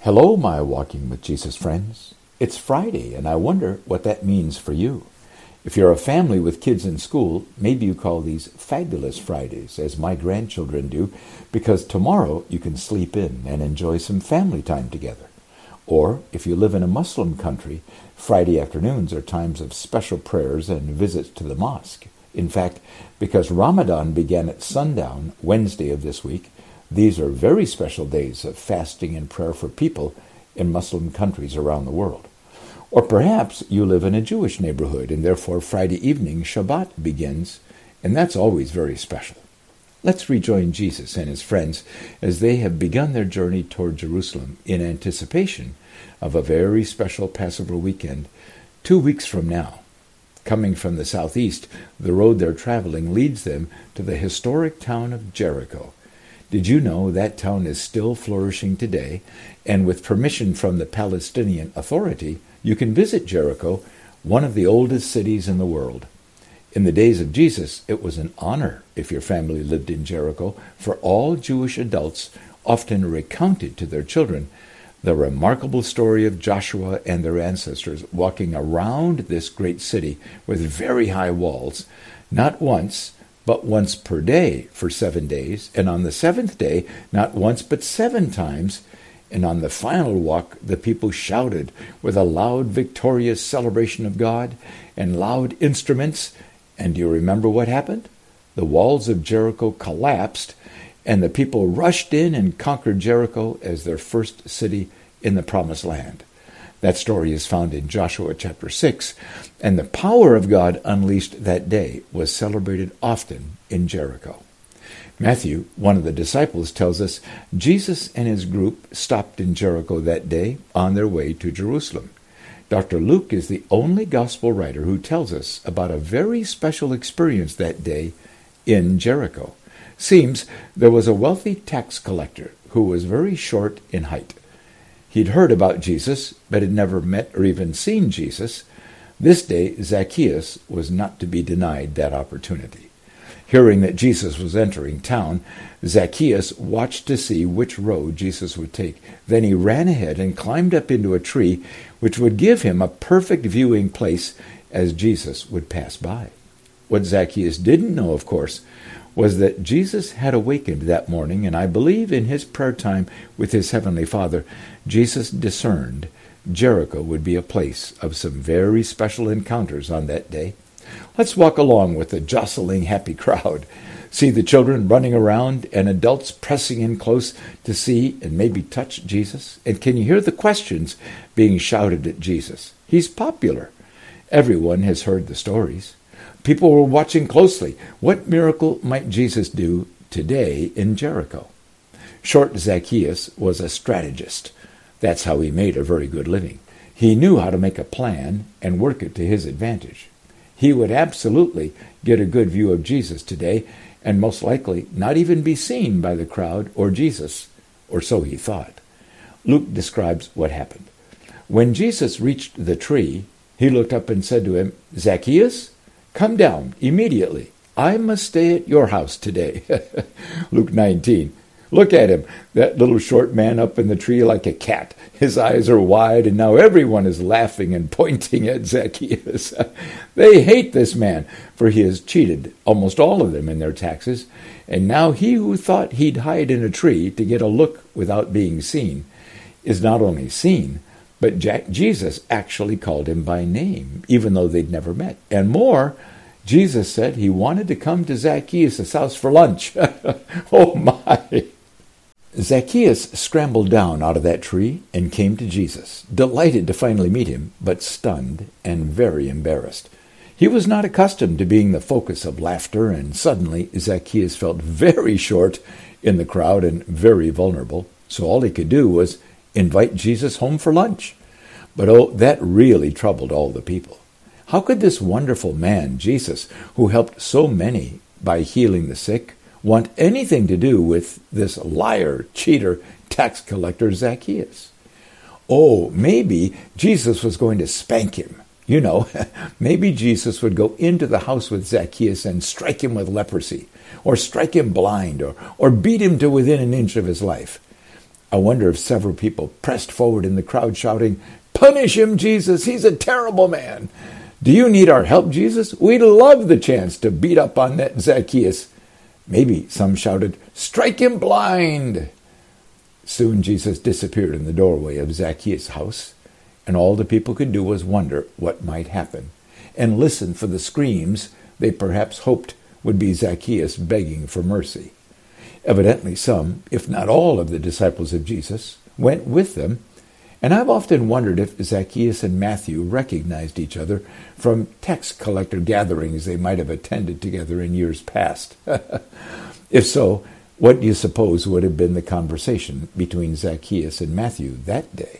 Hello, my Walking with Jesus friends. It's Friday, and I wonder what that means for you. If you're a family with kids in school, maybe you call these Fabulous Fridays, as my grandchildren do, because tomorrow you can sleep in and enjoy some family time together. Or, if you live in a Muslim country, Friday afternoons are times of special prayers and visits to the mosque. In fact, because Ramadan began at sundown Wednesday of this week, these are very special days of fasting and prayer for people in Muslim countries around the world. Or perhaps you live in a Jewish neighborhood, and therefore Friday evening Shabbat begins, and that's always very special. Let's rejoin Jesus and his friends as they have begun their journey toward Jerusalem in anticipation of a very special Passover weekend 2 weeks from now. Coming from the southeast, the road they're traveling leads them to the historic town of Jericho. Did you know that town is still flourishing today, and with permission from the Palestinian Authority, you can visit Jericho, one of the oldest cities in the world. In the days of Jesus, it was an honor, if your family lived in Jericho, for all Jewish adults often recounted to their children the remarkable story of Joshua and their ancestors walking around this great city with very high walls, not once, but once per day for 7 days, and on the seventh day, not once but 7 times, and on the final walk, the people shouted with a loud, victorious celebration of God and loud instruments. And do you remember what happened? The walls of Jericho collapsed, and the people rushed in and conquered Jericho as their first city in the Promised Land. That story is found in Joshua chapter 6, and the power of God unleashed that day was celebrated often in Jericho. Matthew, one of the disciples, tells us Jesus and his group stopped in Jericho that day on their way to Jerusalem. Dr. Luke is the only gospel writer who tells us about a very special experience that day in Jericho. Seems there was a wealthy tax collector who was very short in height. He'd heard about Jesus, but had never met or even seen Jesus. This day, Zacchaeus was not to be denied that opportunity. Hearing that Jesus was entering town, Zacchaeus watched to see which road Jesus would take. Then he ran ahead and climbed up into a tree, which would give him a perfect viewing place as Jesus would pass by. What Zacchaeus didn't know, of course, was that Jesus had awakened that morning, and I believe in his prayer time with his heavenly Father, Jesus discerned Jericho would be a place of some very special encounters on that day. Let's walk along with the jostling, happy crowd. See the children running around and adults pressing in close to see and maybe touch Jesus. And can you hear the questions being shouted at Jesus? He's popular. Everyone has heard the stories. People were watching closely. What miracle might Jesus do today in Jericho? Short Zacchaeus was a strategist. That's how he made a very good living. He knew how to make a plan and work it to his advantage. He would absolutely get a good view of Jesus today and most likely not even be seen by the crowd or Jesus, or so he thought. Luke describes what happened. When Jesus reached the tree, he looked up and said to him, "Zacchaeus, come down immediately. I must stay at your house today." Luke 19. Look at him, that little short man up in the tree like a cat. His eyes are wide, and now everyone is laughing and pointing at Zacchaeus. They hate this man, for he has cheated almost all of them in their taxes, and now he who thought he'd hide in a tree to get a look without being seen is not only seen, but Jesus actually called him by name, even though they'd never met. And more, Jesus said he wanted to come to Zacchaeus' house for lunch. Oh my! Zacchaeus scrambled down out of that tree and came to Jesus, delighted to finally meet him, but stunned and very embarrassed. He was not accustomed to being the focus of laughter, and suddenly Zacchaeus felt very short in the crowd and very vulnerable, so all he could do was invite Jesus home for lunch. But oh, that really troubled all the people. How could this wonderful man, Jesus, who helped so many by healing the sick, want anything to do with this liar, cheater, tax collector Zacchaeus? Oh, maybe Jesus was going to spank him. You know, maybe Jesus would go into the house with Zacchaeus and strike him with leprosy, or strike him blind, or beat him to within an inch of his life. I wonder if several people pressed forward in the crowd shouting, "Punish him, Jesus! He's a terrible man! Do you need our help, Jesus? We'd love the chance to beat up on that Zacchaeus." Maybe some shouted, "Strike him blind!" Soon Jesus disappeared in the doorway of Zacchaeus' house, and all the people could do was wonder what might happen, and listen for the screams they perhaps hoped would be Zacchaeus begging for mercy. Evidently some, if not all, of the disciples of Jesus went with them, and I've often wondered if Zacchaeus and Matthew recognized each other from tax collector gatherings they might have attended together in years past. If so, what do you suppose would have been the conversation between Zacchaeus and Matthew that day?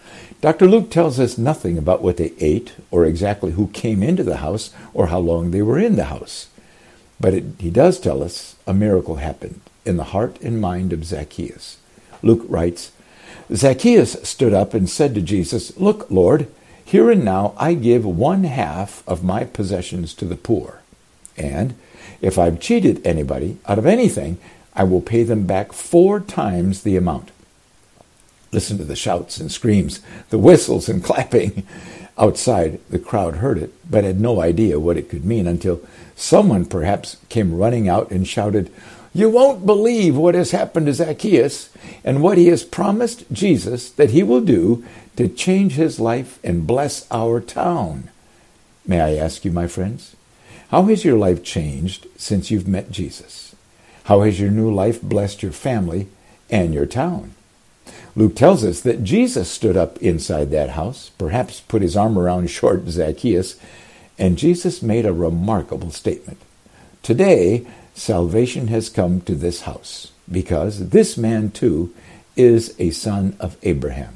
Dr. Luke tells us nothing about what they ate or exactly who came into the house or how long they were in the house. But he does tell us a miracle happened in the heart and mind of Zacchaeus. Luke writes, "Zacchaeus stood up and said to Jesus, 'Look, Lord, here and now I give 1/2 of my possessions to the poor. And if I've cheated anybody out of anything, I will pay them back 4 times the amount.'" Listen to the shouts and screams, the whistles and clapping. Outside, the crowd heard it, but had no idea what it could mean until someone perhaps came running out and shouted, "You won't believe what has happened to Zacchaeus and what he has promised Jesus that he will do to change his life and bless our town." May I ask you, my friends, how has your life changed since you've met Jesus? How has your new life blessed your family and your town? Luke tells us that Jesus stood up inside that house, perhaps put his arm around short Zacchaeus, and Jesus made a remarkable statement. "Today, salvation has come to this house, because this man too is a son of Abraham.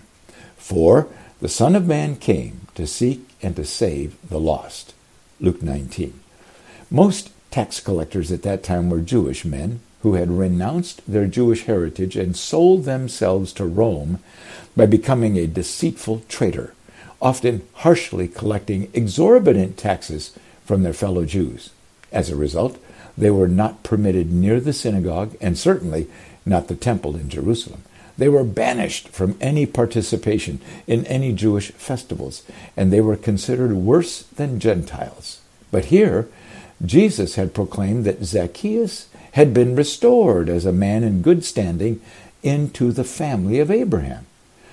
For the Son of Man came to seek and to save the lost." Luke 19. Most tax collectors at that time were Jewish men who had renounced their Jewish heritage and sold themselves to Rome by becoming a deceitful traitor, often harshly collecting exorbitant taxes from their fellow Jews. As a result, they were not permitted near the synagogue and certainly not the temple in Jerusalem. They were banished from any participation in any Jewish festivals, and they were considered worse than Gentiles. But here, Jesus had proclaimed that Zacchaeus had been restored as a man in good standing into the family of Abraham.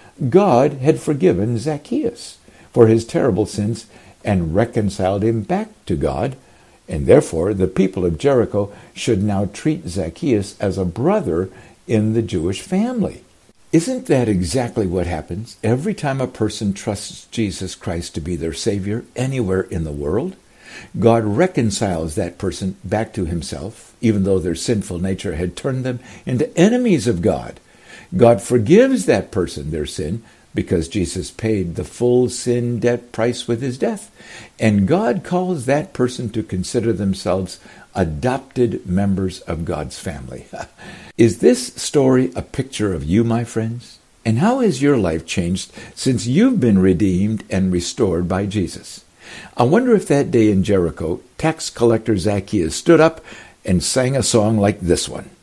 God had forgiven Zacchaeus for his terrible sins and reconciled him back to God, and therefore the people of Jericho should now treat Zacchaeus as a brother in the Jewish family. Isn't that exactly what happens every time a person trusts Jesus Christ to be their Savior anywhere in the world? God reconciles that person back to himself, even though their sinful nature had turned them into enemies of God. God forgives that person their sin because Jesus paid the full sin debt price with his death. And God calls that person to consider themselves adopted members of God's family. Is this story a picture of you, my friends? And how has your life changed since you've been redeemed and restored by Jesus? I wonder if that day in Jericho, tax collector Zacchaeus stood up and sang a song like this one.